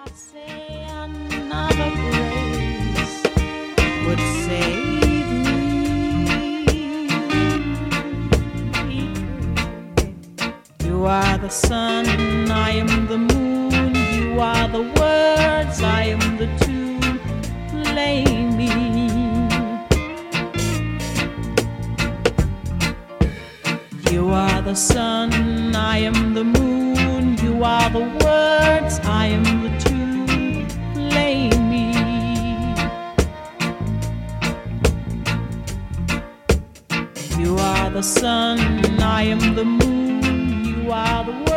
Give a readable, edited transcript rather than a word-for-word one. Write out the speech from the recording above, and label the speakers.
Speaker 1: Say another grace would save me. You are the sun, I am the moon. You are the words, I am the tune. Play me. You are the sun, I am the moon. You are the words, I am the tune. Play me. You are the sun, I am the moon. You are the